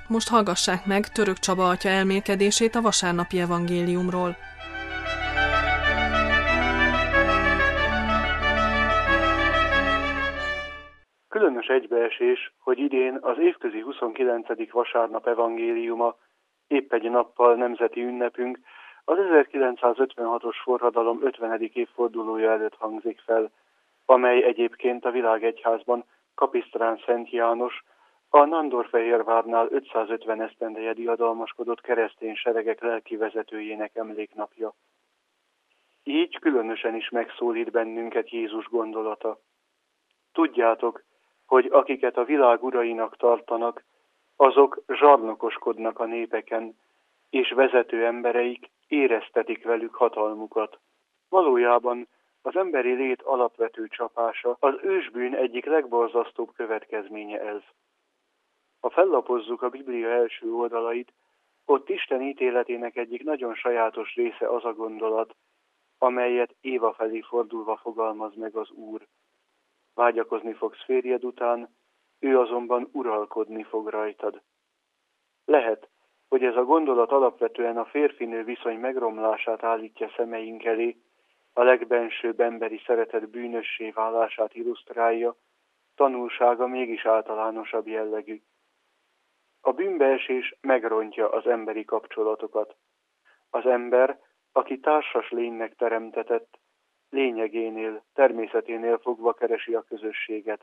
Most hallgassák meg Török Csaba atya elmélkedését a vasárnapi evangéliumról. Különös egybeesés, hogy idén az évközi 29. vasárnap evangéliuma, épp egy nappal nemzeti ünnepünk, az 1956-os forradalom 50. évfordulója előtt hangzik fel, amely egyébként a világegyházban Kapisztrán Szent János, a Nándorfehérvárnál 550 esztendeje diadalmaskodott keresztény seregek lelkivezetőjének emléknapja. Így különösen is megszólít bennünket Jézus gondolata. Tudjátok, hogy akiket a világ urainak tartanak, azok zsarnokoskodnak a népeken, és vezető embereik éreztetik velük hatalmukat. Valójában az emberi lét alapvető csapása, az ősbűn egyik legborzasztóbb következménye ez. Ha fellapozzuk a Biblia első oldalait, ott Isten ítéletének egyik nagyon sajátos része az a gondolat, amelyet Éva felé fordulva fogalmaz meg az Úr. Vágyakozni fogsz férjed után, ő azonban uralkodni fog rajtad. Lehet, hogy ez a gondolat alapvetően a férfinő viszony megromlását állítja szemeink elé, a legbensőbb emberi szeretet bűnössé válását illusztrálja, tanulsága mégis általánosabb jellegű. A bűnbeesés megrontja az emberi kapcsolatokat. Az ember, aki társas lénynek teremtetett, lényegénél, természeténél fogva keresi a közösséget.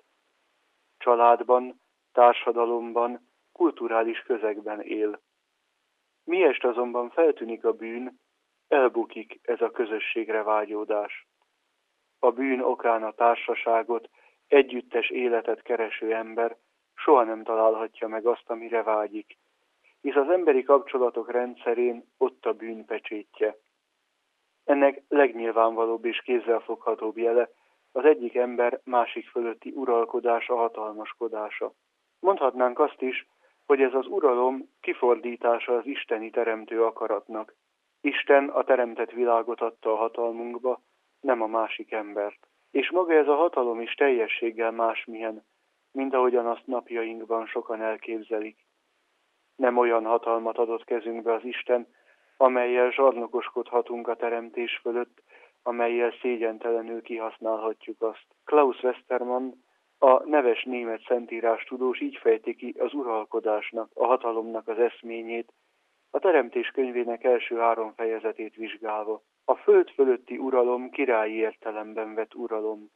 Családban, társadalomban, kulturális közegben él. Miest azonban feltűnik a bűn, elbukik ez a közösségre vágyódás. A bűn okán a társaságot, együttes életet kereső ember soha nem találhatja meg azt, amire vágyik, hisz az emberi kapcsolatok rendszerén ott a bűn pecsétje. Ennek legnyilvánvalóbb és kézzelfoghatóbb jele az egyik ember másik fölötti uralkodása, hatalmaskodása. Mondhatnánk azt is, hogy ez az uralom kifordítása az isteni teremtő akaratnak. Isten a teremtett világot adta a hatalmunkba, nem a másik embert. És maga ez a hatalom is teljességgel másmilyen, mint ahogyan azt napjainkban sokan elképzelik. Nem olyan hatalmat adott kezünkbe az Isten, amellyel zsarnokoskodhatunk a teremtés fölött, amellyel szégyentelenül kihasználhatjuk azt. Klaus Westermann, a neves német szentírás tudós így fejti ki az uralkodásnak, a hatalomnak az eszményét, a Teremtés könyvének első 3 fejezetét vizsgálva. A föld fölötti uralom királyi értelemben vett uralom.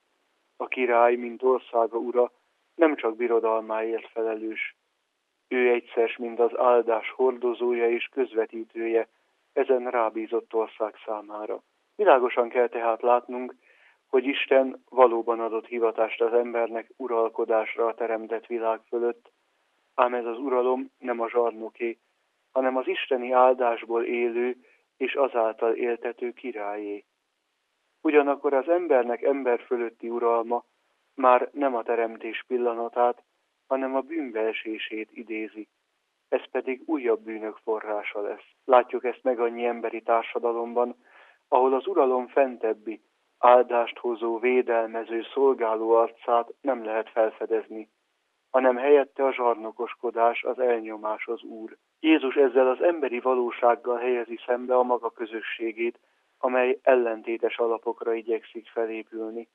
A király, mint országa ura, nem csak birodalmáért felelős. Ő egyszer, mint az áldás hordozója és közvetítője ezen rábízott ország számára. Világosan kell tehát látnunk, hogy Isten valóban adott hivatást az embernek uralkodásra a teremtett világ fölött, ám ez az uralom nem a zsarnoké, hanem az isteni áldásból élő és azáltal éltető királyé. Ugyanakkor az embernek ember fölötti uralma már nem a teremtés pillanatát, hanem a bűnbeesését idézi. Ez pedig újabb bűnök forrása lesz. Látjuk ezt meg annyi emberi társadalomban, ahol az uralom fentebbi, áldást hozó, védelmező, szolgáló arcát nem lehet felfedezni, hanem helyette a zsarnokoskodás, az elnyomás az Úr. Jézus ezzel az emberi valósággal helyezi szembe a maga közösségét, amely ellentétes alapokra igyekszik felépülni.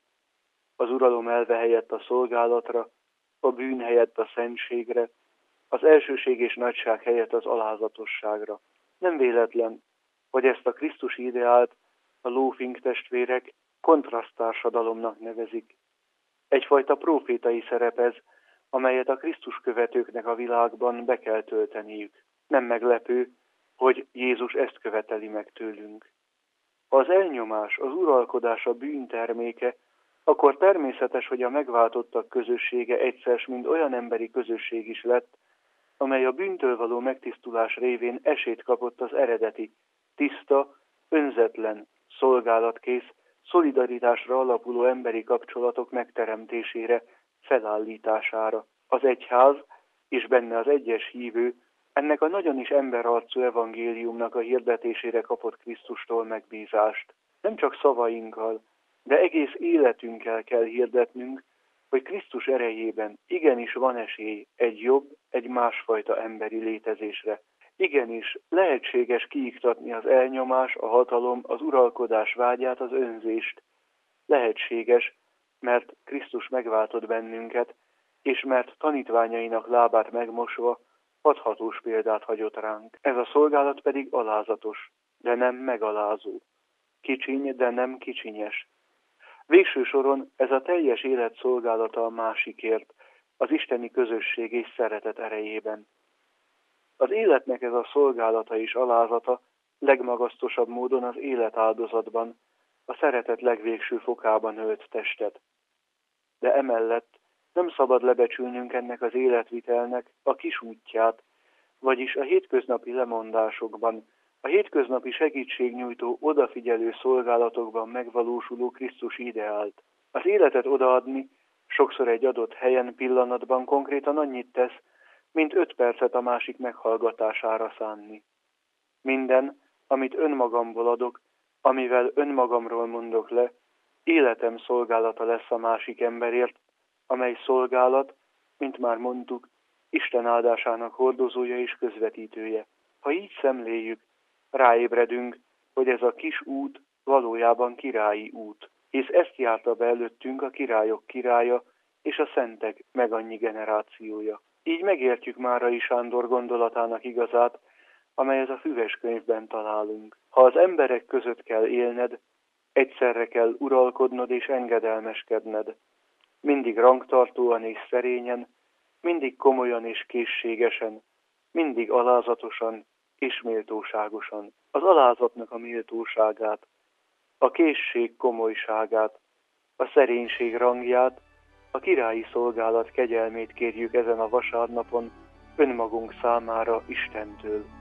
Az uralom elve helyett a szolgálatra, a bűn helyett a szentségre, az elsőség és nagyság helyett az alázatosságra. Nem véletlen, hogy ezt a krisztusi ideált a Lófink testvérek kontraszttársadalomnak nevezik. Egyfajta prófétai szerep ez, amelyet a Krisztus követőknek a világban be kell tölteniük. Nem meglepő, hogy Jézus ezt követeli meg tőlünk. Ha az elnyomás, az uralkodás a bűn terméke, akkor természetes, hogy a megváltottak közössége egyszer mind olyan emberi közösség is lett, amely a bűntől való megtisztulás révén esélyt kapott az eredeti, tiszta, önzetlen, szolgálatkész, szolidaritásra alapuló emberi kapcsolatok megteremtésére, felállítására. Az egyház és benne az egyes hívő ennek a nagyon is emberarcú evangéliumnak a hirdetésére kapott Krisztustól megbízást. Nem csak szavainkkal, de egész életünkkel kell hirdetnünk, hogy Krisztus erejében igenis van esély egy jobb, egy másfajta emberi létezésre. Igenis lehetséges kiiktatni az elnyomás, a hatalom, az uralkodás vágyát, az önzést. Lehetséges, mert Krisztus megváltott bennünket, és mert tanítványainak lábát megmosva hathatós példát hagyott ránk. Ez a szolgálat pedig alázatos, de nem megalázó. Kicsiny, de nem kicsinyes. Végső soron ez a teljes élet szolgálata a másikért, az isteni közösség és szeretet erejében. Az életnek ez a szolgálata és alázata legmagasztosabb módon az életáldozatban, a szeretet legvégső fokában ölt testet. De emellett nem szabad lebecsülnünk ennek az életvitelnek a kis útját, vagyis a hétköznapi lemondásokban, a hétköznapi segítségnyújtó, odafigyelő szolgálatokban megvalósuló Krisztusi ideált. Az életet odaadni sokszor egy adott helyen, pillanatban konkrétan annyit tesz, mint 5 percet a másik meghallgatására szánni. Minden, amit önmagamból adok, amivel önmagamról mondok le, életem szolgálata lesz a másik emberért, amely szolgálat, mint már mondtuk, Isten áldásának hordozója és közvetítője. Ha így szemléljük, ráébredünk, hogy ez a kis út valójában királyi út, hisz ezt járta be előttünk a királyok királya és a szentek megannyi generációja. Így megértjük Márai Sándor gondolatának igazát, amelyet a Füves könyvben találunk. Ha az emberek között kell élned, egyszerre kell uralkodnod és engedelmeskedned. Mindig rangtartóan és szerényen, mindig komolyan és készségesen, mindig alázatosan és méltóságosan. Az alázatnak a méltóságát, a készség komolyságát, a szerénység rangját, a királyi szolgálat kegyelmét kérjük ezen a vasárnapon önmagunk számára Istentől.